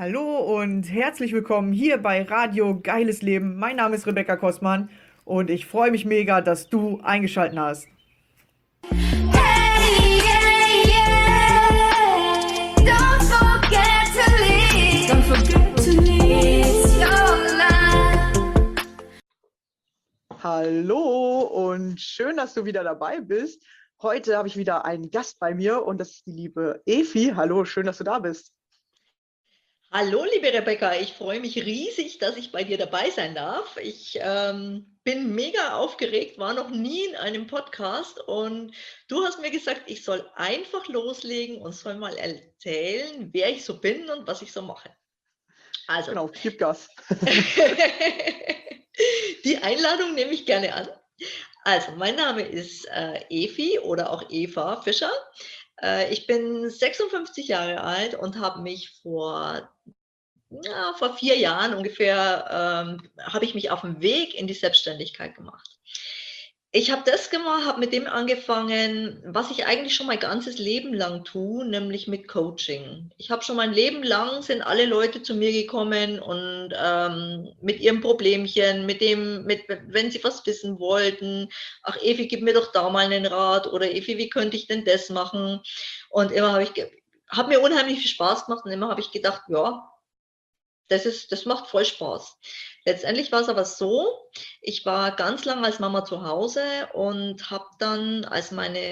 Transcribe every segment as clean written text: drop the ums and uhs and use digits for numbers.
Hallo und herzlich willkommen hier bei Radio Geiles Leben. Mein Name ist Rebecca Kostmann und ich freue mich mega, dass du eingeschaltet hast. Hey, yeah, yeah. Don't forget to leave. Don't forget to leave your life. Hallo und schön, dass du wieder dabei bist. Heute habe ich wieder einen Gast bei mir und das ist die liebe Efi. Hallo, schön, dass du da bist. Hallo, liebe Rebecca, ich freue mich riesig, dass ich bei dir dabei sein darf. Ich bin mega aufgeregt, war noch nie in einem Podcast und du hast mir gesagt, ich soll einfach loslegen und soll mal erzählen, wer ich so bin und was ich so mache. Also, Genau, gib Gas. die Einladung nehme ich gerne an. Also, mein Name ist Efi oder auch Eva Fischer. Ich bin 56 Jahre alt und habe mich vor 4 Jahren ungefähr habe ich mich auf den Weg in die Selbstständigkeit gemacht. Ich habe das gemacht, habe mit dem angefangen, was ich eigentlich schon mein ganzes Leben lang tue, nämlich mit Coaching. Ich habe schon mein Leben lang, sind alle Leute zu mir gekommen und mit ihrem Problemchen, wenn sie was wissen wollten, ach Evi, gib mir doch da mal einen Rat oder Evi, wie könnte ich denn das machen? Und immer habe mir unheimlich viel Spaß gemacht und immer habe ich gedacht, ja, das macht voll Spaß. Letztendlich war es aber so, ich war ganz lang als Mama zu Hause und habe dann, als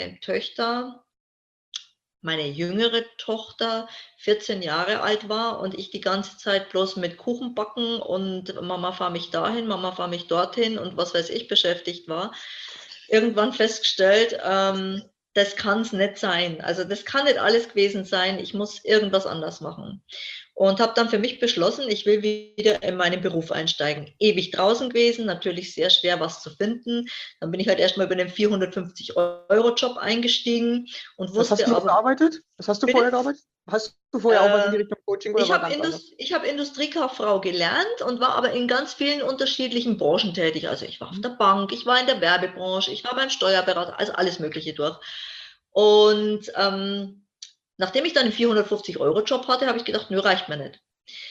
meine jüngere Tochter 14 Jahre alt war und ich die ganze Zeit bloß mit Kuchen backen und Mama fahr mich dahin, Mama fahr mich dorthin und was weiß ich beschäftigt war, irgendwann festgestellt, das kann es nicht sein. Also das kann nicht alles gewesen sein. Ich muss irgendwas anders machen. Und habe dann für mich beschlossen, ich will wieder in meinen Beruf einsteigen. Ewig draußen gewesen, natürlich sehr schwer was zu finden. Dann bin ich halt erstmal über den 450-Euro-Job eingestiegen und Was hast wusste du aber, gearbeitet? Was hast du bitte? vorher gearbeitet? Hast du vorher auch was in die Äh, Richtung Coaching oder ich war habe ganz anders? hab Industriekauffrau gelernt und war aber in ganz vielen unterschiedlichen Branchen tätig. Also ich war auf der Bank, ich war in der Werbebranche, ich war beim Steuerberater, also alles Mögliche durch. Und nachdem ich dann einen 450-Euro-Job hatte, habe ich gedacht, nö, reicht mir nicht.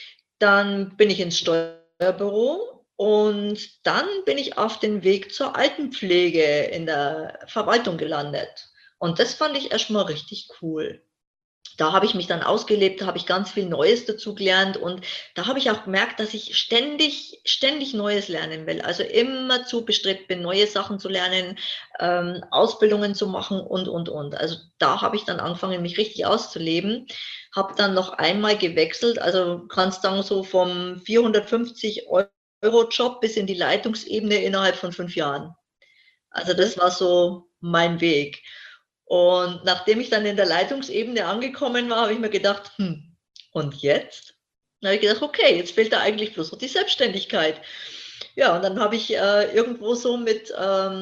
Dann bin ich ins Steuerbüro und dann bin ich auf den Weg zur Altenpflege in der Verwaltung gelandet. Und das fand ich erstmal richtig cool. Da habe ich mich dann ausgelebt, da habe ich ganz viel Neues dazu gelernt und da habe ich auch gemerkt, dass ich ständig Neues lernen will. Also immer zu bestrebt bin, neue Sachen zu lernen, Ausbildungen zu machen und. Also da habe ich dann angefangen, mich richtig auszuleben, habe dann noch einmal gewechselt, also kannst sagen so vom 450 Euro Job bis in die Leitungsebene innerhalb von 5 Jahren. Also Okay. das war so mein Weg. Und nachdem ich dann in der Leitungsebene angekommen war, habe ich mir gedacht, und jetzt? Dann habe ich gedacht, okay, jetzt fehlt da eigentlich bloß noch die Selbstständigkeit. Ja, und dann habe ich irgendwo so mit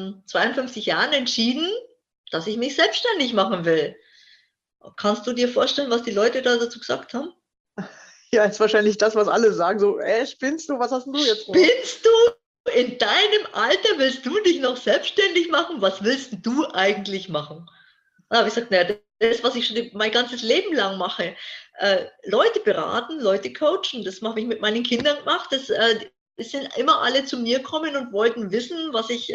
52 Jahren entschieden, dass ich mich selbstständig machen will. Kannst du dir vorstellen, was die Leute da dazu gesagt haben? Ja, ist wahrscheinlich das, was alle sagen. So, spinnst du? Was hast denn du jetzt vor? Spinnst du? In deinem Alter willst du dich noch selbstständig machen? Was willst du eigentlich machen? Da habe ich gesagt, naja, das, was ich schon mein ganzes Leben lang mache, Leute beraten, Leute coachen, das habe ich mit meinen Kindern gemacht. Es sind immer alle zu mir gekommen und wollten wissen,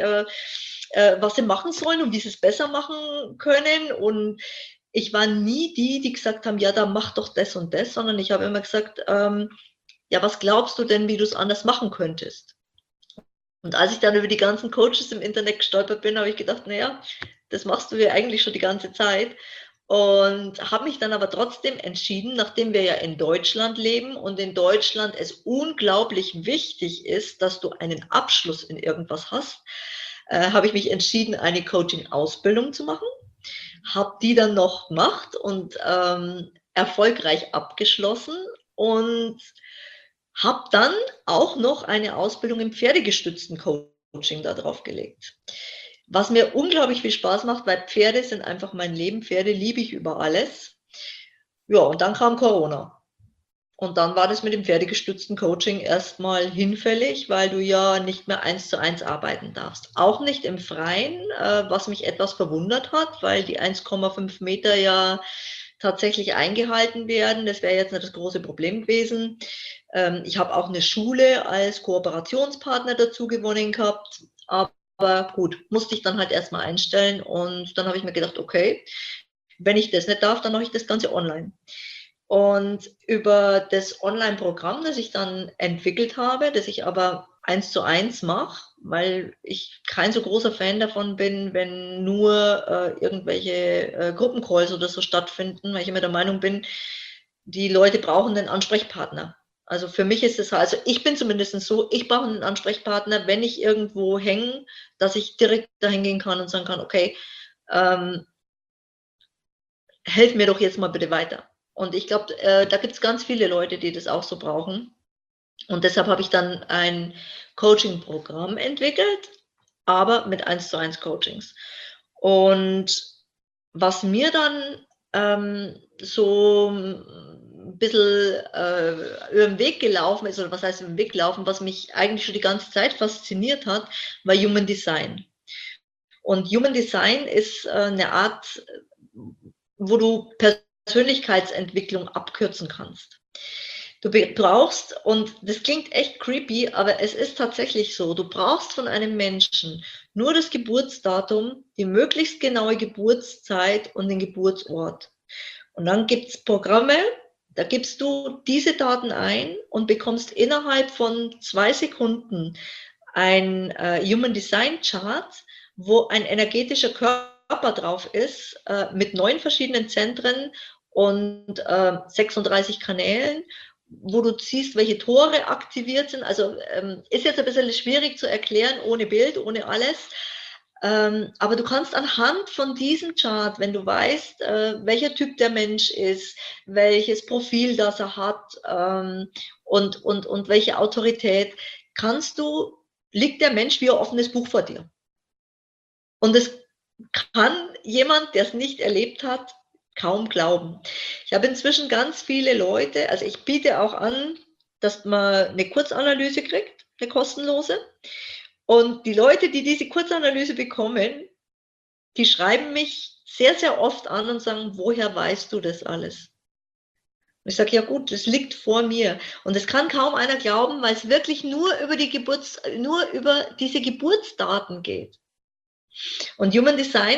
was sie machen sollen und wie sie es besser machen können. Und ich war nie die gesagt haben, ja, dann mach doch das und das, sondern ich habe immer gesagt, ja, was glaubst du denn, wie du es anders machen könntest? Und als ich dann über die ganzen Coaches im Internet gestolpert bin, habe ich gedacht, naja, das machst du ja eigentlich schon die ganze Zeit. Und habe mich dann aber trotzdem entschieden, nachdem wir ja in Deutschland leben und in Deutschland es unglaublich wichtig ist, dass du einen Abschluss in irgendwas hast, habe ich mich entschieden, eine Coaching-Ausbildung zu machen. Habe die dann noch gemacht und erfolgreich abgeschlossen und habe dann auch noch eine Ausbildung im pferdegestützten Coaching da drauf gelegt. Was mir unglaublich viel Spaß macht, weil Pferde sind einfach mein Leben. Pferde liebe ich über alles. Ja, und dann kam Corona. Und dann war das mit dem pferdegestützten Coaching erstmal hinfällig, weil du ja nicht mehr 1:1 arbeiten darfst. Auch nicht im Freien, was mich etwas verwundert hat, weil die 1,5 Meter ja tatsächlich eingehalten werden. Das wäre jetzt nicht das große Problem gewesen. Ich habe auch eine Schule als Kooperationspartner dazu gewonnen gehabt, aber gut, musste ich dann halt erstmal einstellen und dann habe ich mir gedacht, okay, wenn ich das nicht darf, dann mache ich das Ganze online. Und über das Online-Programm, das ich dann entwickelt habe, das ich aber 1:1 mache, weil ich kein so großer Fan davon bin, wenn nur irgendwelche Gruppencalls oder so stattfinden, weil ich immer der Meinung bin, die Leute brauchen einen Ansprechpartner. Also für mich ist es halt, also ich bin zumindest so, ich brauche einen Ansprechpartner, wenn ich irgendwo hänge, dass ich direkt dahin gehen kann und sagen kann, okay, helf mir doch jetzt mal bitte weiter. Und ich glaube, da gibt es ganz viele Leute, die das auch so brauchen. Und deshalb habe ich dann ein Coaching-Programm entwickelt, aber mit 1:1 Coachings. Und was mir dann so ein bisschen über den Weg gelaufen ist, oder was heißt über den Weg gelaufen, was mich eigentlich schon die ganze Zeit fasziniert hat, war Human Design. Und Human Design ist eine Art, wo du Persönlichkeitsentwicklung abkürzen kannst. Du brauchst, und das klingt echt creepy, aber es ist tatsächlich so, du brauchst von einem Menschen nur das Geburtsdatum, die möglichst genaue Geburtszeit und den Geburtsort. Und dann gibt es Programme, da gibst du diese Daten ein und bekommst innerhalb von 2 Sekunden ein Human Design Chart, wo ein energetischer Körper drauf ist, mit 9 verschiedenen Zentren und 36 Kanälen, wo du siehst, welche Tore aktiviert sind. Also ist jetzt ein bisschen schwierig zu erklären, ohne Bild, ohne alles. Aber du kannst anhand von diesem Chart, wenn du weißt, welcher Typ der Mensch ist, welches Profil das er hat und welche Autorität, liegt der Mensch wie ein offenes Buch vor dir. Und es kann jemand, der es nicht erlebt hat, kaum glauben. Ich habe inzwischen ganz viele Leute, also ich biete auch an, dass man eine Kurzanalyse kriegt, eine kostenlose. Und die Leute, die diese Kurzanalyse bekommen, die schreiben mich sehr, sehr oft an und sagen, woher weißt du das alles? Und ich sage, ja gut, das liegt vor mir. Und das kann kaum einer glauben, weil es wirklich nur über diese Geburtsdaten geht. Und Human Design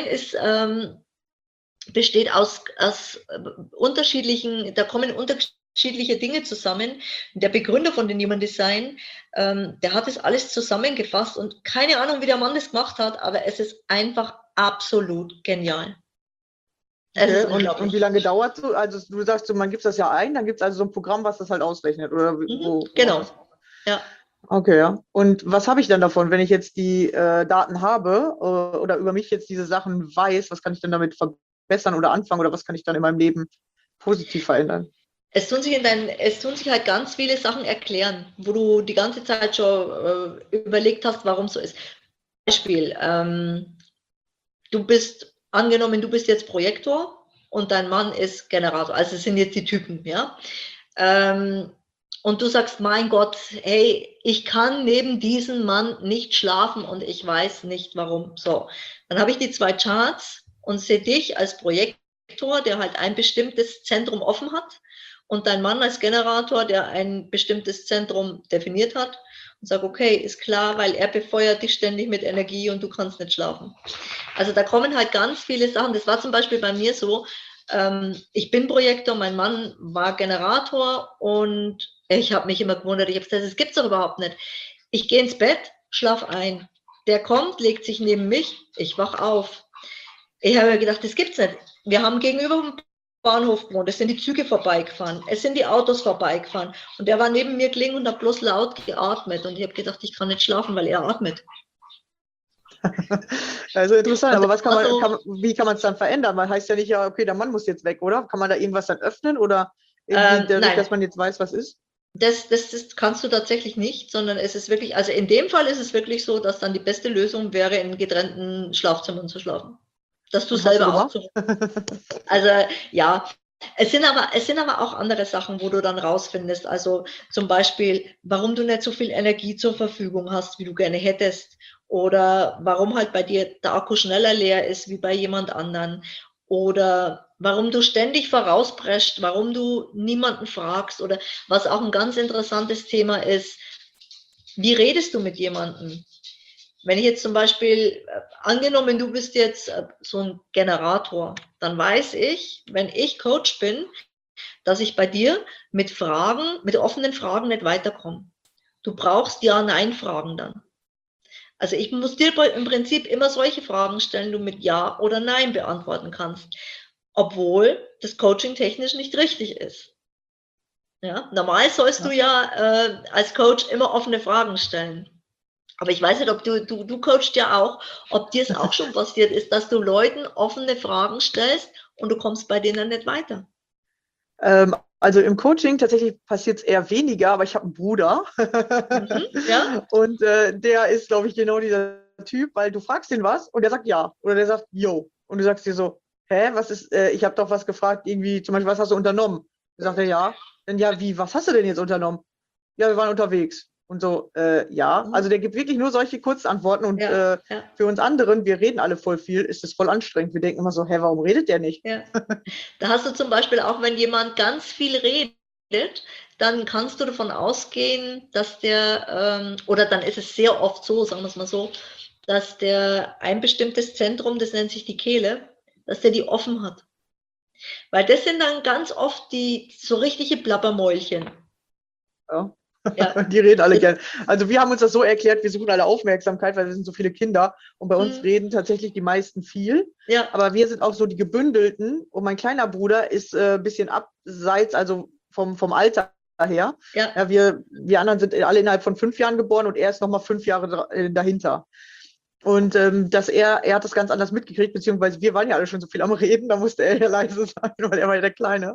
besteht aus unterschiedlichen, da kommen unterschiedliche Dinge zusammen. Der Begründer von den Human Design, der hat das alles zusammengefasst und keine Ahnung, wie der Mann das gemacht hat, aber es ist einfach absolut genial. Okay. Und wie lange dauert so? Also du sagst, man gibt das ja ein, dann gibt es also so ein Programm, was das halt ausrechnet, oder genau. Ja. Okay, ja. Und was habe ich dann davon, wenn ich jetzt die Daten habe oder über mich jetzt diese Sachen weiß, was kann ich dann damit verbessern oder anfangen oder was kann ich dann in meinem Leben positiv verändern? Es tun sich halt ganz viele Sachen erklären, wo du die ganze Zeit schon überlegt hast, warum es so ist. Beispiel, du bist jetzt Projektor und dein Mann ist Generator. Also es sind jetzt die Typen, ja. Und du sagst, mein Gott, hey, ich kann neben diesem Mann nicht schlafen und ich weiß nicht warum. So, dann habe ich die 2 Charts und sehe dich als Projektor, der halt ein bestimmtes Zentrum offen hat, und dein Mann als Generator, der ein bestimmtes Zentrum definiert hat, und sage, okay, ist klar, weil er befeuert dich ständig mit Energie und du kannst nicht schlafen. Also da kommen halt ganz viele Sachen. Das war zum Beispiel bei mir so, ich bin Projektor, mein Mann war Generator und ich habe mich immer gewundert, ich habe gesagt, das gibt es doch überhaupt nicht. Ich gehe ins Bett, schlaf ein. Der kommt, legt sich neben mich, ich wach auf. Ich habe mir gedacht, das gibt's nicht. Wir haben gegenüber vom Bahnhof gewohnt, es sind die Züge vorbeigefahren, es sind die Autos vorbeigefahren und der war neben mir gelegen und hat bloß laut geatmet und ich habe gedacht, ich kann nicht schlafen, weil er atmet. Also interessant, aber wie kann man es dann verändern? Man heißt ja nicht, ja, okay, der Mann muss jetzt weg, oder? Kann man da irgendwas dann öffnen oder dadurch, dass man jetzt weiß, was ist? Das kannst du tatsächlich nicht, sondern es ist wirklich, also in dem Fall ist es wirklich so, dass dann die beste Lösung wäre, in getrennten Schlafzimmern zu schlafen. Dass du selber auch so. Also ja, es sind aber auch andere Sachen, wo du dann rausfindest. Also zum Beispiel, warum du nicht so viel Energie zur Verfügung hast, wie du gerne hättest. Oder warum halt bei dir der Akku schneller leer ist wie bei jemand anderen. oder warum du ständig vorauspreschst, warum du niemanden fragst oder was auch ein ganz interessantes Thema ist, wie redest du mit jemandem? Wenn ich jetzt zum Beispiel, angenommen, du bist jetzt so ein Generator, dann weiß ich, wenn ich Coach bin, dass ich bei dir mit Fragen, mit offenen Fragen nicht weiterkomme. Du brauchst Ja-Nein-Fragen dann. Also ich muss dir im Prinzip immer solche Fragen stellen, die du mit Ja oder Nein beantworten kannst, obwohl das Coaching technisch nicht richtig ist. Ja, normal sollst du ja als Coach immer offene Fragen stellen. Aber ich weiß nicht, ob du coachst ja auch, ob dir es auch schon passiert ist, dass du Leuten offene Fragen stellst und du kommst bei denen nicht weiter. Also im Coaching tatsächlich passiert es eher weniger, aber ich habe einen Bruder. Ja. Und der ist, glaube ich, genau dieser Typ, weil du fragst ihn was und der sagt ja. Oder der sagt jo. Und du sagst dir so, hä, was ist, ich habe doch was gefragt, irgendwie zum Beispiel, was hast du unternommen? Dann sagt er ja. Dann ja, wie, was hast du denn jetzt unternommen? Ja, wir waren unterwegs. Und so, ja. Also der gibt wirklich nur solche Kurzantworten und Ja. für uns anderen, wir reden alle voll viel, ist es voll anstrengend. Wir denken immer so, hä, warum redet der nicht? Ja. Da hast du zum Beispiel auch, wenn jemand ganz viel redet, dann kannst du davon ausgehen, dass der, oder dann ist es sehr oft so, sagen wir es mal so, dass der ein bestimmtes Zentrum, das nennt sich die Kehle, dass der die offen hat. Weil das sind dann ganz oft die so richtige Plappermäulchen. Ja. Ja. Die reden alle gerne. Also wir haben uns das so erklärt, wir suchen alle Aufmerksamkeit, weil wir sind so viele Kinder und bei uns reden tatsächlich die meisten viel. Ja. Aber wir sind auch so die Gebündelten und mein kleiner Bruder ist ein bisschen abseits, also vom Alter her. Ja. Ja, wir anderen sind alle innerhalb von 5 Jahren geboren und er ist nochmal 5 Jahre dahinter. Und er hat das ganz anders mitgekriegt, beziehungsweise wir waren ja alle schon so viel am Reden, da musste er ja leise sein, weil er war ja der Kleine.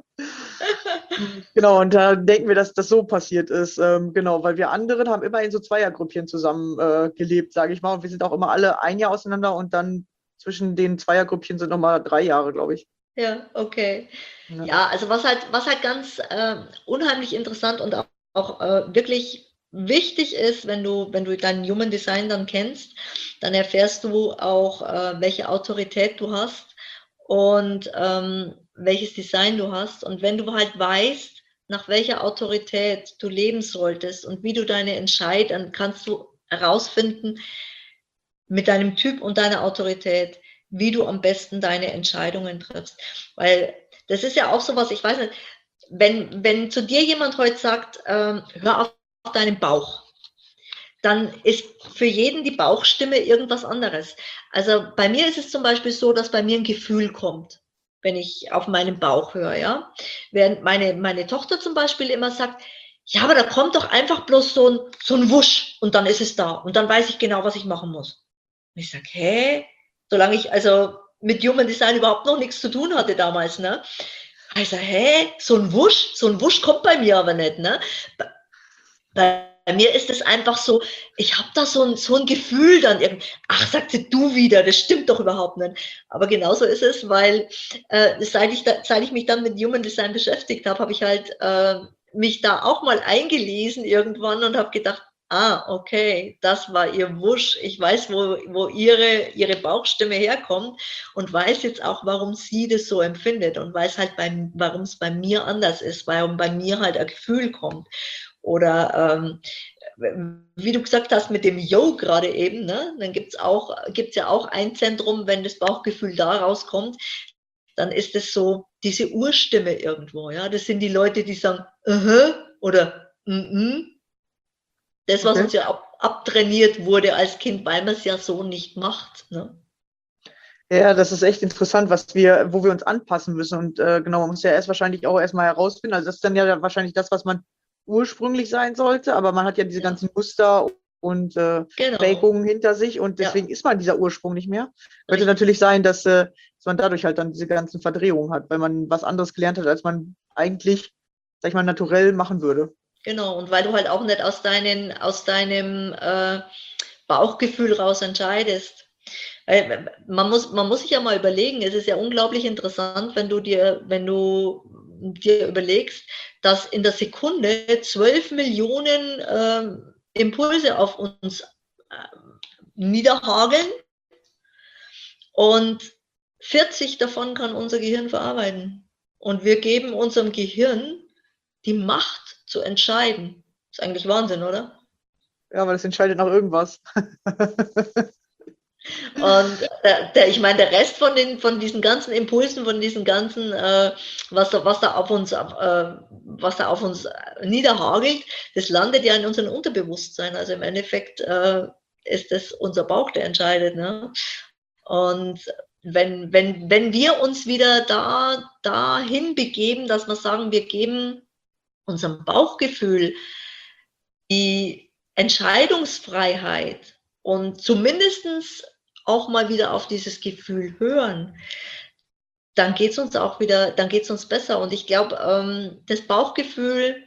Genau, und da denken wir, dass das so passiert ist. Genau, weil wir anderen haben immer in so Zweiergrüppchen zusammen gelebt, sage ich mal. Und wir sind auch immer alle 1 Jahr auseinander und dann zwischen den Zweiergrüppchen sind nochmal 3 Jahre, glaube ich. Ja, okay. Ja. Ja, also was halt ganz unheimlich interessant und auch wirklich wichtig ist, wenn du dein Human Design dann kennst, dann erfährst du auch, welche Autorität du hast und welches Design du hast. Und wenn du halt weißt, nach welcher Autorität du leben solltest und wie du deine dann kannst du herausfinden mit deinem Typ und deiner Autorität, wie du am besten deine Entscheidungen triffst. Weil das ist ja auch so was, ich weiß nicht, wenn zu dir jemand heute sagt, hör auf deinen Bauch, dann ist für jeden die Bauchstimme irgendwas anderes. Also bei mir ist es zum Beispiel so, dass bei mir ein Gefühl kommt, wenn ich auf meinen Bauch höre, ja. Während meine Tochter zum Beispiel immer sagt, ja, aber da kommt doch einfach bloß so ein Wusch und dann ist es da und dann weiß ich genau, was ich machen muss. Und ich sage, hä? Solange ich also mit Human Design überhaupt noch nichts zu tun hatte damals, ne? Also, hä? So ein Wusch kommt bei mir aber nicht, ne? Bei mir ist es einfach so, ich habe da so ein Gefühl dann irgendwie, ach, sagt sie, du wieder, das stimmt doch überhaupt nicht. Aber genauso ist es, weil seit ich mich dann mit Human Design beschäftigt habe, habe ich halt mich da auch mal eingelesen irgendwann und habe gedacht, okay, das war ihr Wusch. Ich weiß, wo ihre Bauchstimme herkommt und weiß jetzt auch, warum sie das so empfindet und weiß halt, warum es bei mir anders ist, warum bei mir halt ein Gefühl kommt. Oder wie du gesagt hast mit dem Yo gerade eben, ne? Dann gibt's ja auch ein Zentrum, wenn das Bauchgefühl da rauskommt, dann ist es so diese Urstimme irgendwo. Ja? Das sind die Leute, die sagen oder das, was uns ja abtrainiert wurde als Kind, weil man es ja so nicht macht. Ne? Ja, das ist echt interessant, wo wir uns anpassen müssen. Und genau, man muss ja wahrscheinlich auch erstmal herausfinden. Also das ist dann ja wahrscheinlich das, was man ursprünglich sein sollte, aber man hat ja diese ganzen Muster und Prägungen hinter sich und deswegen ist man dieser Ursprung nicht mehr. Könnte natürlich sein, dass man dadurch halt dann diese ganzen Verdrehungen hat, weil man was anderes gelernt hat, als man eigentlich, sag ich mal, naturell machen würde. Genau, und weil du halt auch nicht aus deinem Bauchgefühl raus entscheidest. Man muss sich ja mal überlegen, es ist ja unglaublich interessant, wenn du dir überlegst, dass in der Sekunde 12 Millionen Impulse auf uns niederhageln und 40 davon kann unser Gehirn verarbeiten. Und wir geben unserem Gehirn die Macht zu entscheiden. Ist eigentlich Wahnsinn, oder? Ja, aber das entscheidet nach irgendwas. Und ich meine, der Rest von diesen ganzen Impulsen, von diesen ganzen, was da auf uns niederhagelt, das landet ja in unserem Unterbewusstsein. Also im Endeffekt ist es unser Bauch, der entscheidet. Ne? Und wenn wir uns wieder dahin begeben, dass wir sagen, wir geben unserem Bauchgefühl die Entscheidungsfreiheit und zumindest auch mal wieder auf dieses Gefühl hören, dann geht es uns auch wieder, dann geht es uns besser. Und ich glaube, das Bauchgefühl,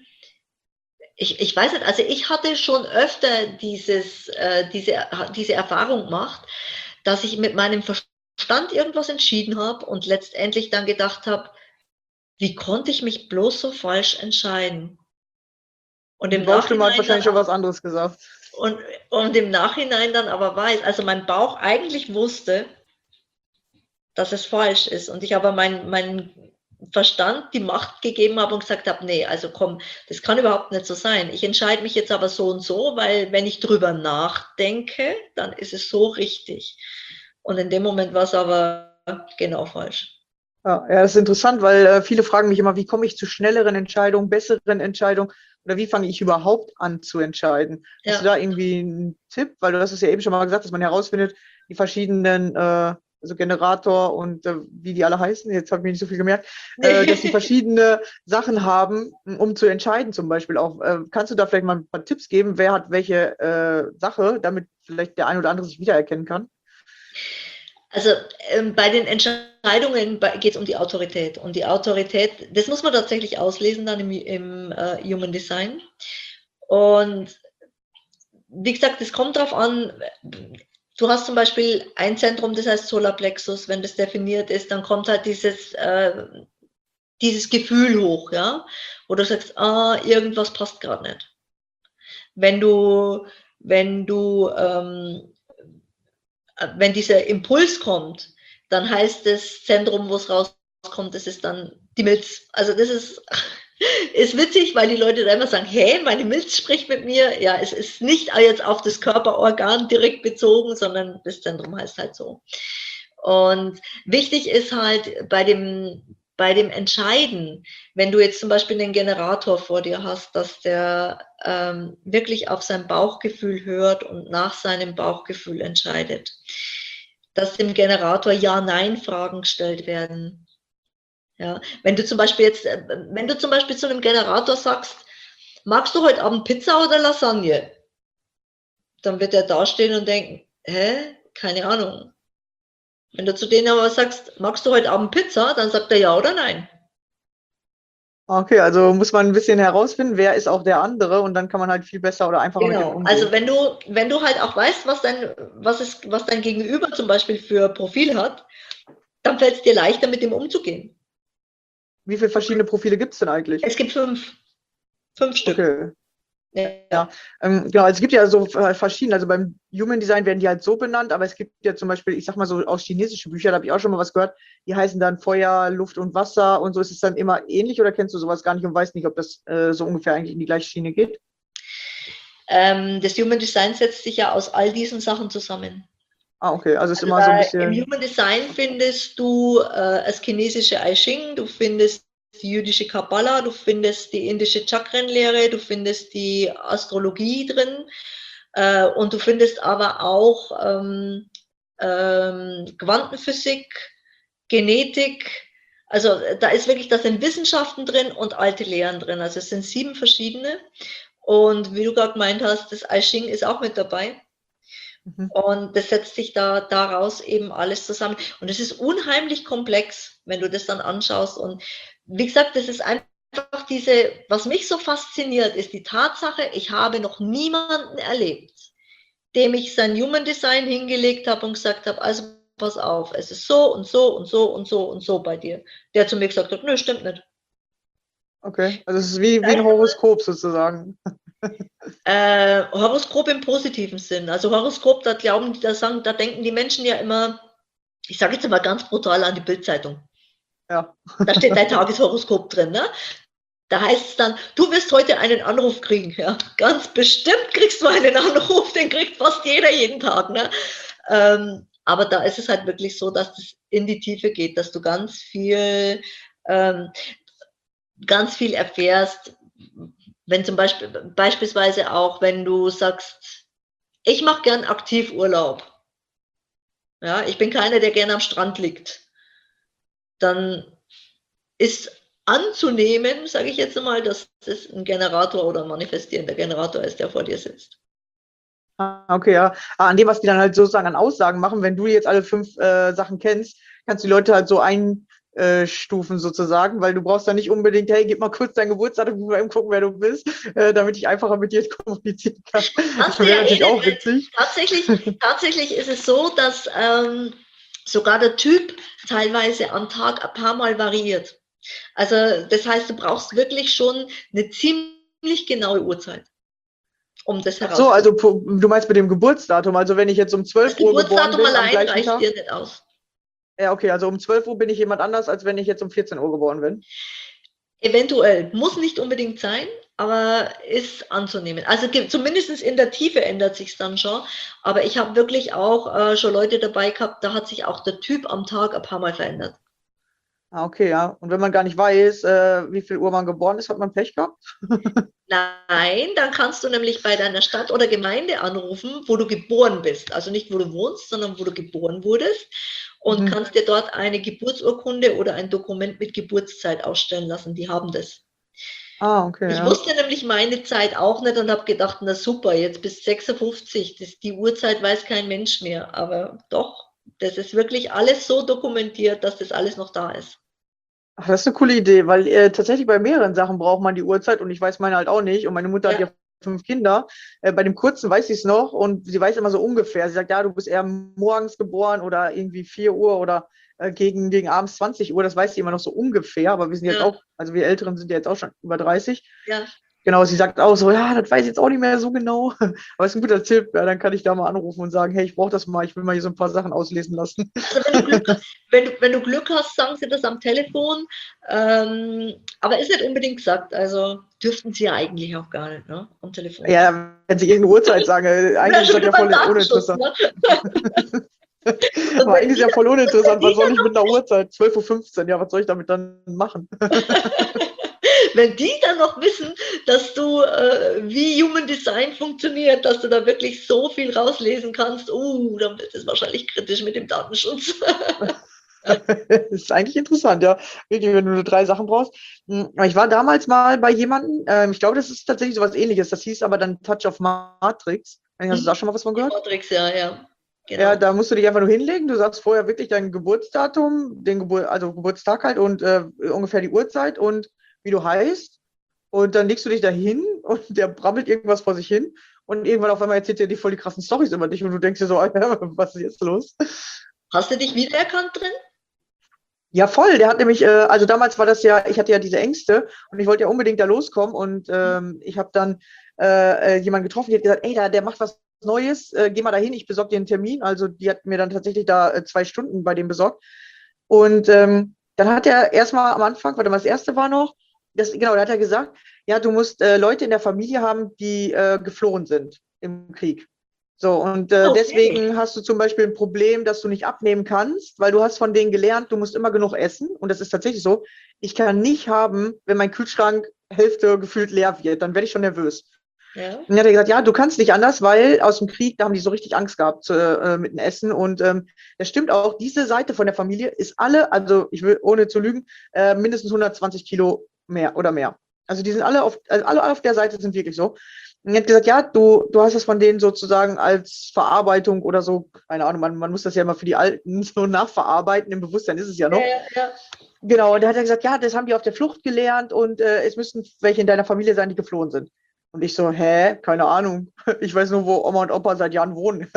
ich weiß nicht, also ich hatte schon öfter diese Erfahrung gemacht, dass ich mit meinem Verstand irgendwas entschieden habe und letztendlich dann gedacht habe, wie konnte ich mich bloß so falsch entscheiden? Und Die Bauchstimme hat wahrscheinlich schon was anderes gesagt. Und im Nachhinein dann aber weiß, also mein Bauch eigentlich wusste, dass es falsch ist. Und ich aber meinen Verstand die Macht gegeben habe und gesagt habe, nee, also komm, das kann überhaupt nicht so sein. Ich entscheide mich jetzt aber so und so, weil wenn ich drüber nachdenke, dann ist es so richtig. Und in dem Moment war es aber genau falsch. Ja, das ist interessant, weil viele fragen mich immer, wie komme ich zu schnelleren Entscheidungen, besseren Entscheidungen oder wie fange ich überhaupt an zu entscheiden? Ja. Hast du da irgendwie einen Tipp? Weil du hast es ja eben schon mal gesagt, dass man herausfindet, die verschiedenen also Generator und wie die alle heißen, jetzt habe ich mir nicht so viel gemerkt, dass die verschiedene Sachen haben, um zu entscheiden zum Beispiel auch. Kannst du da vielleicht mal ein paar Tipps geben, wer hat welche Sache, damit vielleicht der ein oder andere sich wiedererkennen kann? Also bei den Entscheidungen geht es um die Autorität. Und die Autorität, das muss man tatsächlich auslesen dann im Human Design. Und wie gesagt, es kommt darauf an, du hast zum Beispiel ein Zentrum, das heißt Solarplexus, wenn das definiert ist, dann kommt halt dieses Gefühl hoch, ja, wo du sagst, irgendwas passt gerade nicht. Wenn dieser Impuls kommt, dann heißt das Zentrum, wo es rauskommt, das ist dann die Milz. Also das ist witzig, weil die Leute da immer sagen, hey, meine Milz spricht mit mir. Ja, es ist nicht jetzt auf das Körperorgan direkt bezogen, sondern das Zentrum heißt halt so. Und wichtig ist halt bei dem Entscheiden, wenn du jetzt zum Beispiel einen Generator vor dir hast, dass der wirklich auf sein Bauchgefühl hört und nach seinem Bauchgefühl entscheidet, dass dem Generator Ja-Nein-Fragen gestellt werden. Ja, wenn du zum Beispiel zu einem Generator sagst, magst du heute Abend Pizza oder Lasagne? Dann wird er dastehen und denken, keine Ahnung. Wenn du zu denen aber sagst, magst du heute Abend Pizza, dann sagt er ja oder nein. Okay, also muss man ein bisschen herausfinden, wer ist auch der andere und dann kann man halt viel besser oder einfacher mit dem umgehen. Also wenn du halt auch weißt, was dein Gegenüber zum Beispiel für Profil hat, dann fällt es dir leichter, mit dem umzugehen. Wie viele verschiedene Profile gibt es denn eigentlich? Es gibt 5 Stück. Okay. Ja. Genau, also es gibt ja so verschiedene, also beim Human Design werden die halt so benannt, aber es gibt ja zum Beispiel, ich sag mal so aus chinesischen Büchern, da habe ich auch schon mal was gehört, die heißen dann Feuer, Luft und Wasser und so. Ist es dann immer ähnlich oder kennst du sowas gar nicht und weißt nicht, ob das so ungefähr eigentlich in die gleiche Schiene geht? Das Human Design setzt sich ja aus all diesen Sachen zusammen. Okay, also es ist immer so ein bisschen... Im Human Design findest du das chinesische I Ching, du findest die jüdische Kabbala, du findest die indische Chakrenlehre, du findest die Astrologie drin und du findest aber auch Quantenphysik, Genetik. Also da sind Wissenschaften drin und alte Lehren drin. Also es sind 7 verschiedene. Und wie du gerade gemeint hast, das I Ching ist auch mit dabei. Und das setzt sich daraus eben alles zusammen. Und es ist unheimlich komplex, wenn du das dann anschaust. Und wie gesagt, das ist einfach was mich so fasziniert, ist die Tatsache, ich habe noch niemanden erlebt, dem ich sein Human Design hingelegt habe und gesagt habe, also pass auf, es ist so und so und so und so und so bei dir. Der zu mir gesagt hat, nö, stimmt nicht. Okay, also es ist wie ein Horoskop sozusagen. Horoskop im positiven Sinn. Also Horoskop, da denken die Menschen ja immer, ich sage jetzt mal ganz brutal an die Bild-Zeitung. Ja. Da steht dein Tageshoroskop drin, ne? Da heißt es dann, du wirst heute einen Anruf kriegen. Ja, ganz bestimmt kriegst du einen Anruf, den kriegt fast jeder jeden Tag. Ne? Aber da ist es halt wirklich so, dass es in die Tiefe geht, dass du ganz viel erfährst. Wenn zum Beispiel, beispielsweise auch, wenn du sagst, ich mache gern Aktivurlaub. Ja, ich bin keiner, der gerne am Strand liegt. Dann ist anzunehmen, sage ich jetzt mal, dass das ein Generator oder ein manifestierender Generator ist, der vor dir sitzt. Okay, ja. An dem, was die dann halt sozusagen an Aussagen machen, wenn du jetzt alle 5 Sachen kennst, kannst du die Leute halt so einstufen sozusagen, weil du brauchst dann nicht unbedingt, hey, gib mal kurz dein Geburtsdatum, mal eben gucken, wer du bist, damit ich einfacher mit dir kommunizieren kann. Das wäre natürlich auch witzig. Tatsächlich ist es so, dass sogar der Typ teilweise am Tag ein paar Mal variiert. Also das heißt, du brauchst wirklich schon eine ziemlich genaue Uhrzeit, um das herauszufinden. So, also du meinst mit dem Geburtsdatum, also wenn ich jetzt um 12 Uhr geboren bin, am gleichen reicht Tag? dir nicht aus. Ja, okay, also um 12 Uhr bin ich jemand anders, als wenn ich jetzt um 14 Uhr geboren bin. Eventuell, muss nicht unbedingt sein, aber ist anzunehmen. Also zumindest in der Tiefe ändert sich es dann schon. Aber ich habe wirklich auch schon Leute dabei gehabt, da hat sich auch der Typ am Tag ein paar Mal verändert. Okay, ja. Und wenn man gar nicht weiß, wie viel Uhr man geboren ist, hat man Pech gehabt? Nein, dann kannst du nämlich bei deiner Stadt oder Gemeinde anrufen, wo du geboren bist. Also nicht, wo du wohnst, sondern wo du geboren wurdest. Und kannst dir dort eine Geburtsurkunde oder ein Dokument mit Geburtszeit ausstellen lassen. Die haben das. Okay. Ich wusste nämlich meine Zeit auch nicht und habe gedacht, na super, jetzt bis 56, die Uhrzeit weiß kein Mensch mehr. Aber doch, das ist wirklich alles so dokumentiert, dass das alles noch da ist. Ach, das ist eine coole Idee, weil tatsächlich bei mehreren Sachen braucht man die Uhrzeit und ich weiß meine halt auch nicht. Und meine Mutter hat ja 5 Kinder. Bei dem kurzen weiß sie es noch und sie weiß immer so ungefähr. Sie sagt, ja, du bist eher morgens geboren oder irgendwie 4 Uhr oder gegen abends 20 Uhr. Das weiß sie immer noch so ungefähr, aber wir sind jetzt auch, also wir Älteren sind ja jetzt auch schon über 30. Ja. Genau, sie sagt auch so, ja, das weiß ich jetzt auch nicht mehr so genau. Aber ist ein guter Tipp, ja, dann kann ich da mal anrufen und sagen, hey, ich brauche das mal, ich will mal hier so ein paar Sachen auslesen lassen. Also wenn du Glück hast, sagen sie das am Telefon. Aber ist nicht unbedingt gesagt, also dürften sie ja eigentlich auch gar nicht, ne? Am Telefon. Ja, wenn sie irgendeine Uhrzeit sagen, eigentlich ist das ja voll uninteressant. Ne? Aber eigentlich ist ja voll uninteressant, was soll ich mit einer Uhrzeit? 12:15 Uhr, ja, was soll ich damit dann machen? Wenn die dann noch wissen, dass du, wie Human Design funktioniert, dass du da wirklich so viel rauslesen kannst, dann wird es wahrscheinlich kritisch mit dem Datenschutz. Das ist eigentlich interessant, ja. Wirklich, wenn du nur 3 Sachen brauchst. Ich war damals mal bei jemandem, ich glaube, das ist tatsächlich sowas Ähnliches. Das hieß aber dann Touch of Matrix. Hast du da schon mal was von gehört? Matrix, ja. Genau. Ja, da musst du dich einfach nur hinlegen. Du sagst vorher wirklich dein Geburtsdatum, also Geburtstag halt und ungefähr die Uhrzeit und wie du heißt. Und dann legst du dich da hin und der brabbelt irgendwas vor sich hin. Und irgendwann auf einmal erzählt er dir voll die krassen Storys über dich und du denkst dir so, Alter, was ist jetzt los? Hast du dich wiedererkannt drin? Ja, voll. Der hat nämlich, also damals war das ja, ich hatte ja diese Ängste und ich wollte ja unbedingt da loskommen und ich habe dann jemanden getroffen, die hat gesagt, ey, der macht was Neues, geh mal dahin, ich besorge dir einen Termin. Also die hat mir dann tatsächlich da 2 Stunden bei dem besorgt. Und dann hat er erstmal am Anfang, warte mal, das erste war noch, da hat er gesagt, ja, du musst Leute in der Familie haben, die geflohen sind im Krieg. So, und deswegen hast du zum Beispiel ein Problem, dass du nicht abnehmen kannst, weil du hast von denen gelernt, du musst immer genug essen. Und das ist tatsächlich so. Ich kann nicht haben, wenn mein Kühlschrank Hälfte gefühlt leer wird, dann werde ich schon nervös. Ja. Und dann hat er gesagt, ja, du kannst nicht anders, weil aus dem Krieg, da haben die so richtig Angst gehabt mit dem Essen. Und das stimmt auch, diese Seite von der Familie ist alle, also ich will ohne zu lügen, mindestens 120 Kilo mehr oder mehr. Also die sind alle auf der Seite sind wirklich so. Und er hat gesagt, ja, du hast das von denen sozusagen als Verarbeitung oder so, keine Ahnung, man muss das ja immer für die Alten so nachverarbeiten, im Bewusstsein ist es ja noch. Ja. Genau, und da hat er gesagt, ja, das haben die auf der Flucht gelernt und es müssten welche in deiner Familie sein, die geflohen sind. Und ich so, keine Ahnung. Ich weiß nur, wo Oma und Opa seit Jahren wohnen.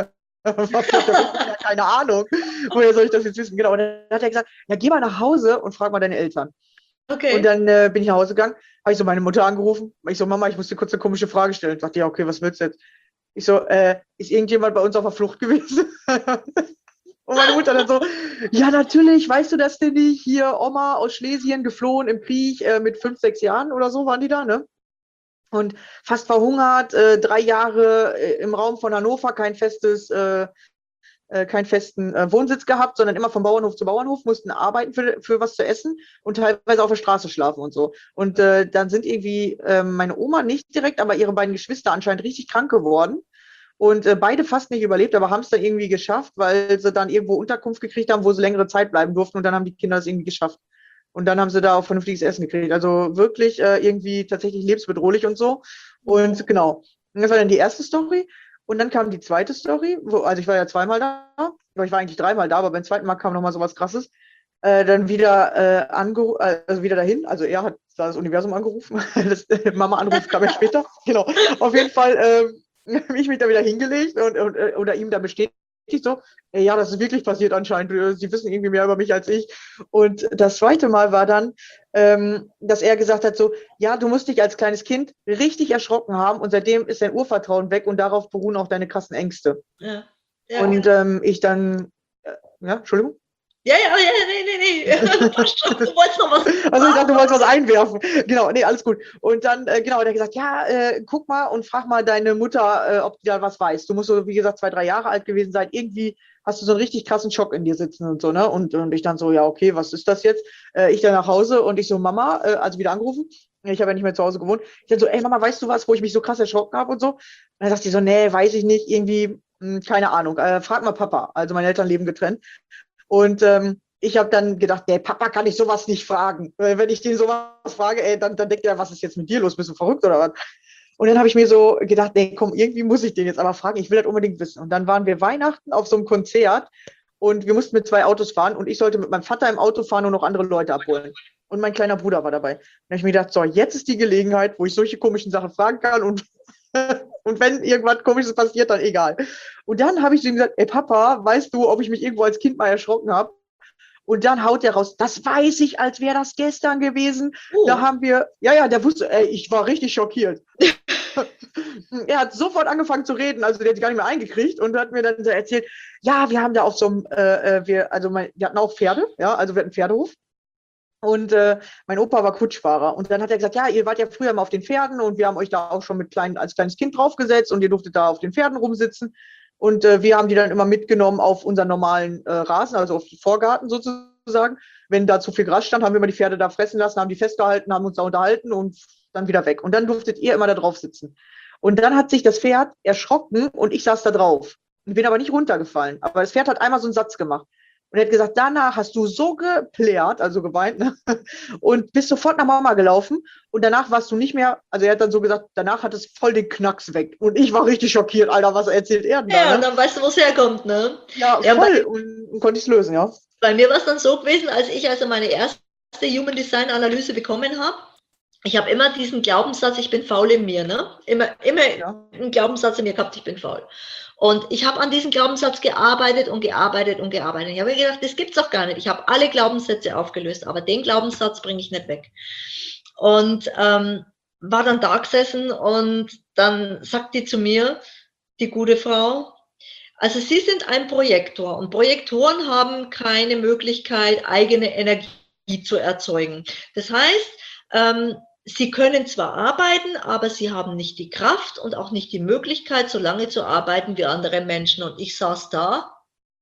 Keine Ahnung. Woher soll ich das jetzt wissen? Genau, und dann hat er gesagt, ja, geh mal nach Hause und frag mal deine Eltern. Okay. Und dann bin ich nach Hause gegangen, habe ich so meine Mutter angerufen. Ich so, Mama, ich muss dir kurz eine komische Frage stellen. Ich dachte, ja, okay, was willst du jetzt? Ich so, ist irgendjemand bei uns auf der Flucht gewesen? Und meine Mutter dann so, ja natürlich, weißt du das denn nicht? Hier Oma aus Schlesien geflohen im Krieg mit 5, 6 Jahren oder so waren die da, ne? Und fast verhungert, 3 Jahre im Raum von Hannover, keinen festen Wohnsitz gehabt, sondern immer von Bauernhof zu Bauernhof, mussten arbeiten für was zu essen und teilweise auf der Straße schlafen und so. Und dann sind irgendwie meine Oma nicht direkt, aber ihre beiden Geschwister anscheinend richtig krank geworden. Und beide fast nicht überlebt, aber haben es dann irgendwie geschafft, weil sie dann irgendwo Unterkunft gekriegt haben, wo sie längere Zeit bleiben durften. Und dann haben die Kinder das irgendwie geschafft. Und dann haben sie da auch vernünftiges Essen gekriegt. Also wirklich irgendwie tatsächlich lebensbedrohlich und so. Und genau, das war dann die erste Story. Und dann kam die zweite Story, also ich war ja zweimal da, aber ich war eigentlich 3-mal da, aber beim zweiten Mal kam nochmal so was Krasses. Dann wieder also wieder dahin. Also er hat das Universum angerufen. Das Mama-Anruf kam ja später. Genau. Auf jeden Fall habe ich mich da wieder hingelegt oder ihm da bestätigt so, ja, das ist wirklich passiert anscheinend. Sie wissen irgendwie mehr über mich als ich. Und das zweite Mal war dann, dass er gesagt hat so, ja, du musst dich als kleines Kind richtig erschrocken haben und seitdem ist dein Urvertrauen weg und darauf beruhen auch deine krassen Ängste. Ja. Ja, Und ich dann, ja, Entschuldigung? nee. Passt schon, du wolltest noch was. Also ich dachte, du wolltest was einwerfen. Genau, nee, alles gut. Und dann, genau, hat er gesagt, ja, guck mal und frag mal deine Mutter, ob die da was weiß. Du musst so, wie gesagt, 2, 3 Jahre alt gewesen sein. Irgendwie hast du so einen richtig krassen Schock in dir sitzen und so, ne? Und ich dann so, ja, okay, was ist das jetzt? Ich dann nach Hause und ich so, Mama, also wieder angerufen. Ich habe ja nicht mehr zu Hause gewohnt. Ich dann so, ey Mama, weißt du was, wo ich mich so krass erschrocken habe und so? Und dann sagt die so, nee, weiß ich nicht, irgendwie, keine Ahnung. Frag mal Papa. Also meine Eltern leben getrennt. Und ich habe dann gedacht, nee, Papa kann ich sowas nicht fragen. Weil wenn ich den sowas frage, ey, dann denkt er, was ist jetzt mit dir los? Bist du verrückt oder was? Und dann habe ich mir so gedacht, nee, komm, irgendwie muss ich den jetzt aber fragen. Ich will das unbedingt wissen. Und dann waren wir Weihnachten auf so einem Konzert und wir mussten mit 2 Autos fahren und ich sollte mit meinem Vater im Auto fahren und noch andere Leute abholen. Und mein kleiner Bruder war dabei. Und dann habe ich mir gedacht, so, jetzt ist die Gelegenheit, wo ich solche komischen Sachen fragen kann und und wenn irgendwas Komisches passiert, dann egal. Und dann habe ich zu ihm gesagt, ey Papa, weißt du, ob ich mich irgendwo als Kind mal erschrocken habe? Und dann haut er raus, das weiß ich, als wäre das gestern gewesen. Da haben wir, ja, der wusste, ey, ich war richtig schockiert. Er hat sofort angefangen zu reden, also der hat sich gar nicht mehr eingekriegt und hat mir dann so erzählt, ja, wir haben da auf so einem, wir hatten auch Pferde, ja, also wir hatten einen Pferdehof. Und mein Opa war Kutschfahrer. Und dann hat er gesagt, ja, ihr wart ja früher mal auf den Pferden und wir haben euch da auch schon als kleines Kind draufgesetzt und ihr durftet da auf den Pferden rumsitzen. Und wir haben die dann immer mitgenommen auf unseren normalen Rasen, also auf den Vorgarten sozusagen. Wenn da zu viel Gras stand, haben wir immer die Pferde da fressen lassen, haben die festgehalten, haben uns da unterhalten und dann wieder weg. Und dann durftet ihr immer da drauf sitzen. Und dann hat sich das Pferd erschrocken und ich saß da drauf. Und bin aber nicht runtergefallen. Aber das Pferd hat einmal so einen Satz gemacht. Und er hat gesagt, danach hast du so geplärt, also geweint, ne? Und bist sofort nach Mama gelaufen. Und danach warst du nicht mehr, also er hat dann so gesagt, danach hat es voll den Knacks weg. Und ich war richtig schockiert, Alter, was erzählt er denn da? Ja, Ne? und dann weißt du, wo es herkommt, ne? Ja, Ja, voll. Und konnte ich es lösen, ja. Bei mir war es dann so gewesen, als ich also meine erste Human Design Analyse bekommen habe. Ich habe immer diesen Glaubenssatz, ich bin faul in mir, ne? Immer Ja. einen Glaubenssatz in mir gehabt, ich bin faul. Und ich habe an diesem Glaubenssatz gearbeitet und gearbeitet und gearbeitet. Ich habe mir gedacht, das gibt's doch gar nicht. Ich habe alle Glaubenssätze aufgelöst, aber den Glaubenssatz bringe ich nicht weg. Und war dann da gesessen und dann sagt die zu mir, die gute Frau, also Sie sind ein Projektor und Projektoren haben keine Möglichkeit, eigene Energie zu erzeugen. Das heißt, Sie können zwar arbeiten, aber Sie haben nicht die Kraft und auch nicht die Möglichkeit, so lange zu arbeiten wie andere Menschen. Und ich saß da.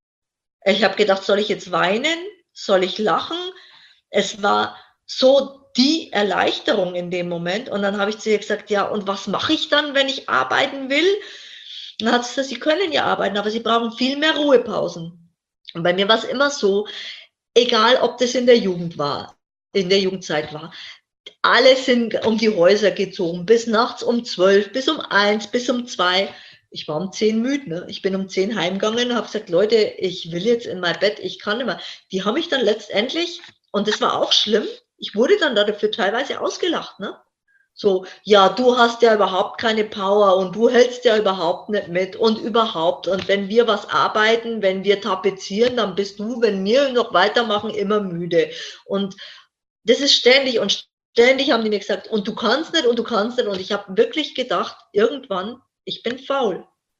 Ich habe gedacht, soll ich jetzt weinen? Soll ich lachen? Es war so die Erleichterung in dem Moment. Und dann habe ich zu ihr gesagt, ja, und was mache ich dann, wenn ich arbeiten will? Und dann hat sie gesagt, Sie können ja arbeiten, aber Sie brauchen viel mehr Ruhepausen. Und bei mir war es immer so, egal ob das in der Jugend war, in der Jugendzeit war, alle sind um die Häuser gezogen, bis nachts um 12, bis um 1, bis um 2. Ich war um 10 müde, ne? Ich bin um 10 heimgegangen und habe gesagt, Leute, ich will jetzt in mein Bett, ich kann nicht mehr. Die haben mich dann letztendlich, und das war auch schlimm, ich wurde dann dafür teilweise ausgelacht, ne? So, ja, du hast ja überhaupt keine Power und du hältst ja überhaupt nicht mit und überhaupt. Und wenn wir was arbeiten, wenn wir tapezieren, dann bist du, wenn wir noch weitermachen, immer müde. Und das ist ständig und ständig haben die mir gesagt, und du kannst nicht und du kannst nicht. Und ich habe wirklich gedacht, irgendwann, ich bin faul.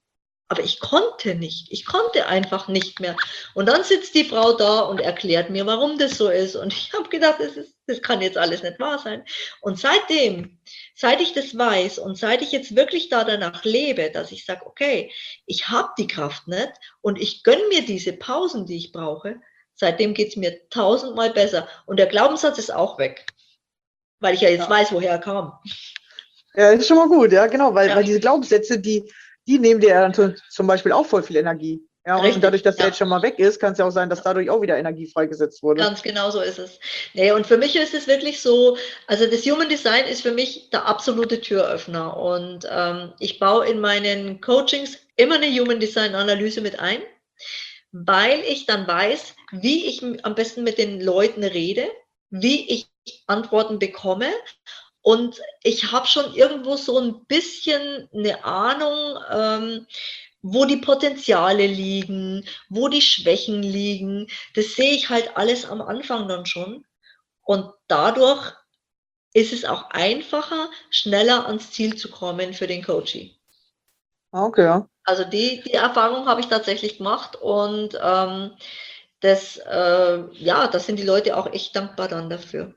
Aber ich konnte nicht. Ich konnte einfach nicht mehr. Und dann sitzt die Frau da und erklärt mir, warum das so ist. Und ich habe gedacht, das kann jetzt alles nicht wahr sein. Und seitdem, seit ich das weiß und seit ich jetzt wirklich da danach lebe, dass ich sage, okay, ich habe die Kraft nicht und ich gönne mir diese Pausen, die ich brauche, seitdem geht es mir 1000-mal besser. Und der Glaubenssatz ist auch weg, weil ich ja jetzt weiß, woher er kam. Ja, ist schon mal gut, ja, genau, weil, Ja. weil diese Glaubenssätze, die nehmen dir ja dann zum Beispiel auch voll viel Energie. Ja, und Richtig, dadurch, dass der ja. jetzt schon mal weg ist, kann es ja auch sein, dass dadurch auch wieder Energie freigesetzt wurde. Ganz genau so ist es. Nee, und für mich ist es wirklich so, also das Human Design ist für mich der absolute Türöffner. Und ich baue in meinen Coachings immer eine Human Design Analyse mit ein, weil ich dann weiß, wie ich am besten mit den Leuten rede, wie ich Antworten bekomme. Und ich habe schon irgendwo so ein bisschen eine Ahnung, wo die Potenziale liegen, wo die Schwächen liegen. Das sehe ich halt alles am Anfang dann schon. Und dadurch ist es auch einfacher, schneller ans Ziel zu kommen für den Coachee. Okay, ja. Also die Erfahrung habe ich tatsächlich gemacht und das sind die Leute auch echt dankbar dann dafür.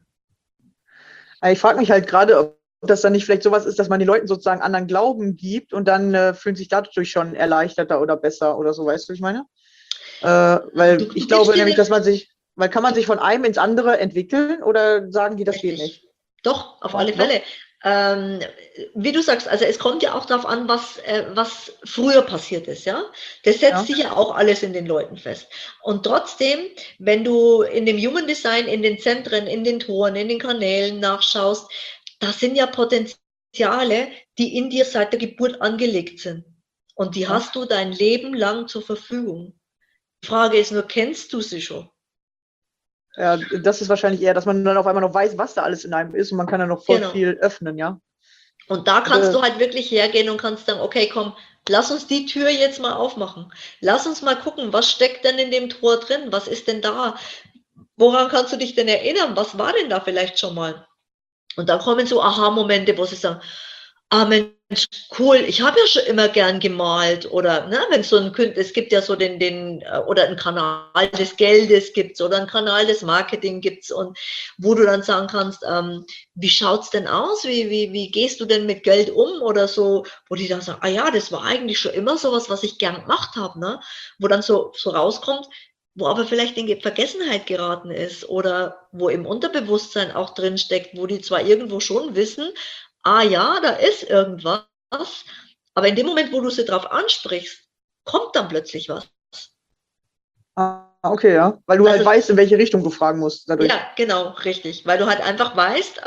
Ich frage mich halt gerade, ob das dann nicht vielleicht sowas ist, dass man den Leuten sozusagen anderen Glauben gibt und dann fühlen sich dadurch schon erleichterter oder besser oder so, weißt du, wie ich meine? Weil ich glaube nämlich, kann man sich von einem ins andere entwickeln oder sagen die, das Richtig. geht nicht? Doch, auf alle Doch? Fälle. Wie du sagst, also es kommt ja auch darauf an, was früher passiert ist, ja. Das setzt sich ja auch alles in den Leuten fest. Und trotzdem, wenn du in dem Human Design, in den Zentren, in den Toren, in den Kanälen nachschaust, da sind ja Potenziale, die in dir seit der Geburt angelegt sind. Und die hast du dein Leben lang zur Verfügung. Die Frage ist nur, kennst du sie schon? Ja, das ist wahrscheinlich eher, dass man dann auf einmal noch weiß, was da alles in einem ist und man kann dann noch voll viel öffnen, ja. Und da kannst du halt wirklich hergehen und kannst sagen, okay, komm, lass uns die Tür jetzt mal aufmachen. Lass uns mal gucken, was steckt denn in dem Tor drin? Was ist denn da? Woran kannst du dich denn erinnern? Was war denn da vielleicht schon mal? Und dann kommen so Aha-Momente, wo sie sagen, ah Mensch, cool, ich habe ja schon immer gern gemalt oder ne, wenn so ein es gibt ja so oder einen Kanal des Geldes gibt's oder einen Kanal des Marketing gibt's und wo du dann sagen kannst, wie schaut's denn aus, wie gehst du denn mit Geld um oder so, wo die dann sagen, ah ja, das war eigentlich schon immer sowas, was ich gern gemacht habe, ne, wo dann so rauskommt, wo aber vielleicht in Vergessenheit geraten ist oder wo im Unterbewusstsein auch drin steckt, wo die zwar irgendwo schon wissen, ah ja, da ist irgendwas, aber in dem Moment, wo du sie drauf ansprichst, kommt dann plötzlich was. Okay, ja, weil du halt weißt, in welche Richtung du fragen musst dadurch. Ja, genau, richtig, weil du halt einfach weißt,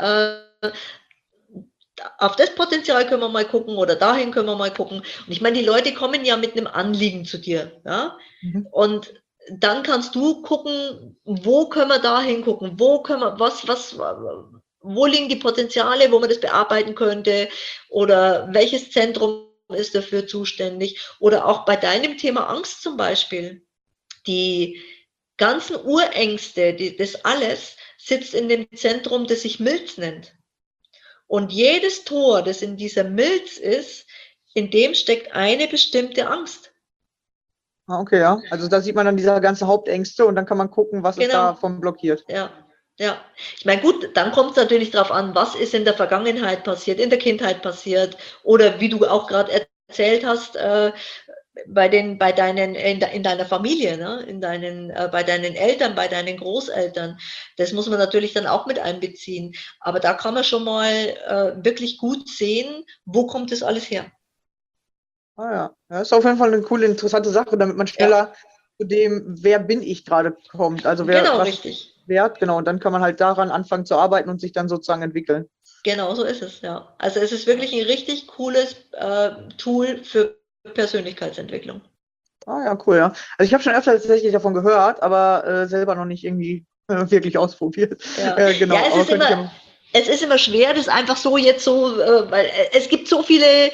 auf das Potenzial können wir mal gucken oder dahin können wir mal gucken. Und ich meine, die Leute kommen ja mit einem Anliegen zu dir, ja, und dann kannst du gucken, wo können wir da hingucken, wo können wir, wo liegen die Potenziale, wo man das bearbeiten könnte oder welches Zentrum ist dafür zuständig oder auch bei deinem Thema Angst zum Beispiel. Die ganzen Urängste, das alles sitzt in dem Zentrum, das sich Milz nennt. Und jedes Tor, das in dieser Milz ist, in dem steckt eine bestimmte Angst. Okay, ja. Also da sieht man dann diese ganzen Hauptängste und dann kann man gucken, was ist davon blockiert. Ja, ich meine, gut, dann kommt es natürlich darauf an, was ist in der Vergangenheit passiert, in der Kindheit passiert oder wie du auch gerade erzählt hast, in deiner Familie, ne? Bei deinen Eltern, bei deinen Großeltern. Das muss man natürlich dann auch mit einbeziehen. Aber da kann man schon mal wirklich gut sehen, wo kommt das alles her. Ah ja, das ist auf jeden Fall eine coole, interessante Sache, damit man schneller zu dem, wer bin ich gerade kommt. Also Richtig. Wert, genau, und dann kann man halt daran anfangen zu arbeiten und sich dann sozusagen entwickeln. Genau so ist es, ja. Also es ist wirklich ein richtig cooles Tool für Persönlichkeitsentwicklung. Ah ja, cool, ja. Also ich habe schon öfter tatsächlich davon gehört, aber selber noch nicht irgendwie wirklich ausprobiert. Genau. Ja, es ist immer schwer, das einfach so weil es gibt so viele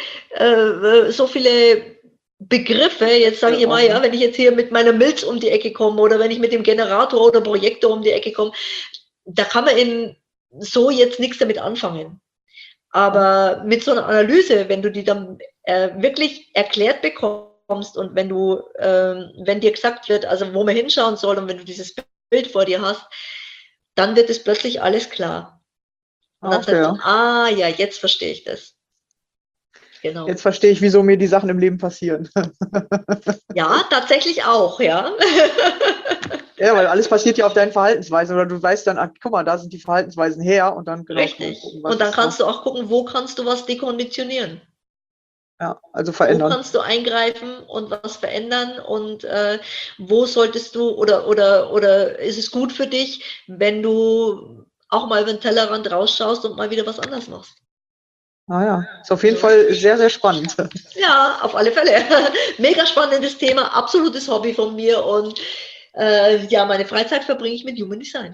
Begriffe, jetzt sage ich mal, ja, wenn ich jetzt hier mit meiner Milz um die Ecke komme oder wenn ich mit dem Generator oder Projektor um die Ecke komme, da kann man so jetzt nichts damit anfangen. Aber mit so einer Analyse, wenn du die dann wirklich erklärt bekommst kommst und wenn dir gesagt wird, also wo man hinschauen soll und wenn du dieses Bild vor dir hast, dann wird es plötzlich alles klar. Und dann Okay, sagst du, ja, jetzt verstehe ich das. Genau. Jetzt verstehe ich, wieso mir die Sachen im Leben passieren. Ja, tatsächlich auch, ja. Ja, weil alles passiert ja auf deinen Verhaltensweisen. Oder du weißt dann, guck mal, da sind die Verhaltensweisen her und dann genau. Richtig. Und dann kannst du auch gucken, wo kannst du was dekonditionieren. Ja, also Wo verändern. kannst du eingreifen und was verändern und wo solltest du oder ist es gut für dich, wenn du auch mal über den Tellerrand rausschaust und mal wieder was anderes machst? Ja, ist auf jeden Fall sehr, sehr spannend. Ja, auf alle Fälle. Mega spannendes Thema, absolutes Hobby von mir und ja, meine Freizeit verbringe ich mit Human Design.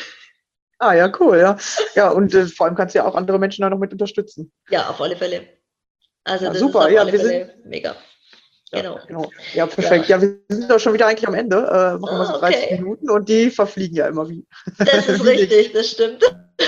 Ja, cool, ja. Ja, und vor allem kannst du ja auch andere Menschen da noch mit unterstützen. Ja, auf alle Fälle. Also Ja, das super. ist auf Ja, alle Fälle mega. Genau. Ja, perfekt. Ja, wir sind doch schon wieder eigentlich am Ende. Machen wir so 30 okay. Minuten und die verfliegen ja immer wie. Das ist richtig, das stimmt.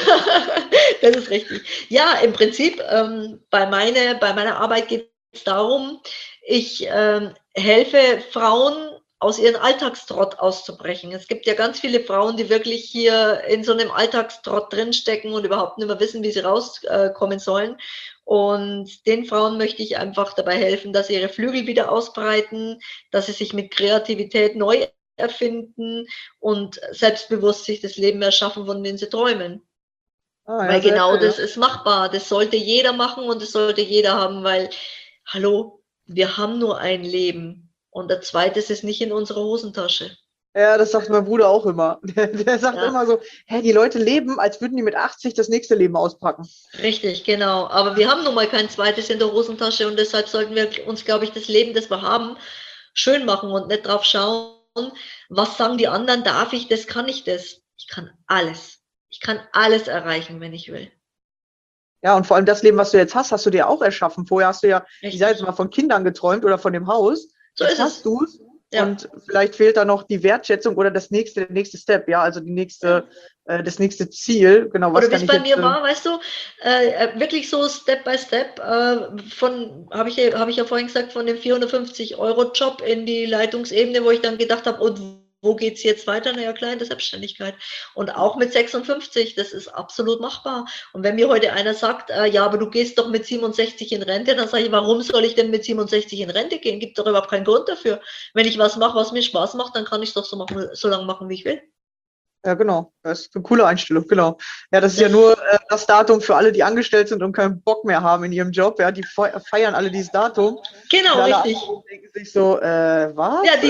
Das ist richtig. Ja, im Prinzip, bei meiner Arbeit geht es darum, ich helfe Frauen aus ihrem Alltagstrott auszubrechen. Es gibt ja ganz viele Frauen, die wirklich hier in so einem Alltagstrott drinstecken und überhaupt nicht mehr wissen, wie sie rauskommen sollen. Und den Frauen möchte ich einfach dabei helfen, dass sie ihre Flügel wieder ausbreiten, dass sie sich mit Kreativität neu erfinden und selbstbewusst sich das Leben erschaffen, von dem sie träumen. Weil sehr genau schön, das ist machbar. Das sollte jeder machen und das sollte jeder haben, weil, hallo, wir haben nur ein Leben. Und der zweite ist nicht in unserer Hosentasche. Ja, das sagt mein Bruder auch immer. Der sagt immer so, die Leute leben, als würden die mit 80 das nächste Leben auspacken. Richtig, genau. Aber wir haben nun mal kein zweites in der Hosentasche und deshalb sollten wir uns, glaube ich, das Leben, das wir haben, schön machen und nicht drauf schauen, was sagen die anderen, darf ich das, kann ich das? Ich kann alles. Ich kann alles erreichen, wenn ich will. Ja, und vor allem das Leben, was du jetzt hast, hast du dir auch erschaffen. Vorher hast du ja, Richtig. ich sage jetzt mal, von Kindern geträumt oder von dem Haus. So Jetzt ist hast es. du es. Ja. Und vielleicht fehlt da noch die Wertschätzung oder der nächste Step, ja, also das nächste Ziel. Genau, was Oder wie kann es ich bei jetzt, mir war, weißt du, wirklich so Step by Step, habe ich ja vorhin gesagt, von dem 450-Euro-Job in die Leitungsebene, wo ich dann gedacht habe, und wo geht es jetzt weiter? Naja, klar, in der Selbstständigkeit. Und auch mit 56, das ist absolut machbar. Und wenn mir heute einer sagt, ja, aber du gehst doch mit 67 in Rente, dann sage ich, warum soll ich denn mit 67 in Rente gehen? Gibt doch überhaupt keinen Grund dafür. Wenn ich was mache, was mir Spaß macht, dann kann ich es doch so lange machen, wie ich will. Ja, genau. Das ist eine coole Einstellung, genau. Ja, das ist ja nur das Datum für alle, die angestellt sind und keinen Bock mehr haben in ihrem Job. Ja, die feiern alle dieses Datum. Genau, alle richtig. denken sich so, was? Ja,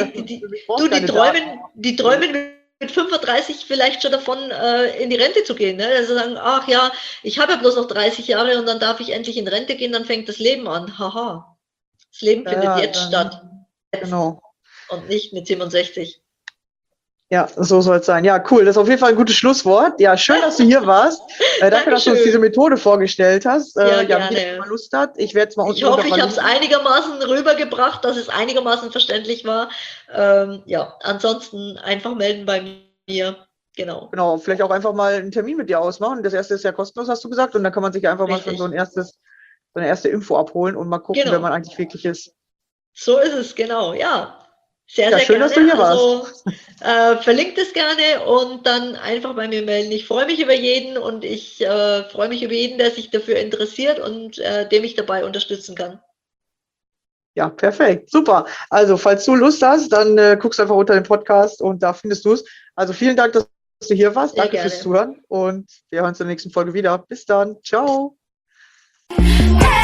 die träumen mit 35 vielleicht schon davon, in die Rente zu gehen. Ne? Also sagen, ach ja, ich habe ja bloß noch 30 Jahre und dann darf ich endlich in Rente gehen, dann fängt das Leben an. Haha. Das Leben findet jetzt statt. Genau. Und nicht mit 67. Ja, so soll es sein. Ja, cool. Das ist auf jeden Fall ein gutes Schlusswort. Ja, schön, dass du hier warst. Danke, dass du uns diese Methode vorgestellt hast. Ja, gerne. Wer mal Lust hat. Ich werde es mal unten Ich hoffe, ich habe es einigermaßen rübergebracht, dass es einigermaßen verständlich war. Ja, ansonsten einfach melden bei mir. Genau. Genau, vielleicht auch einfach mal einen Termin mit dir ausmachen. Das erste ist ja kostenlos, hast du gesagt. Und dann kann man sich einfach mal schon so eine erste Info abholen und mal gucken, wer man eigentlich wirklich ist. So ist es, genau. Ja. Sehr, ja, sehr schön, gerne. Dass du hier warst. Verlinkt es gerne und dann einfach bei mir melden. Ich freue mich über jeden und ich freue mich über jeden, der sich dafür interessiert und dem ich dabei unterstützen kann. Ja, perfekt. Super. Also, falls du Lust hast, dann guckst einfach unter dem Podcast und da findest du es. Also, vielen Dank, dass du hier warst. Danke fürs Zuhören und wir hören uns in der nächsten Folge wieder. Bis dann. Ciao. Hey!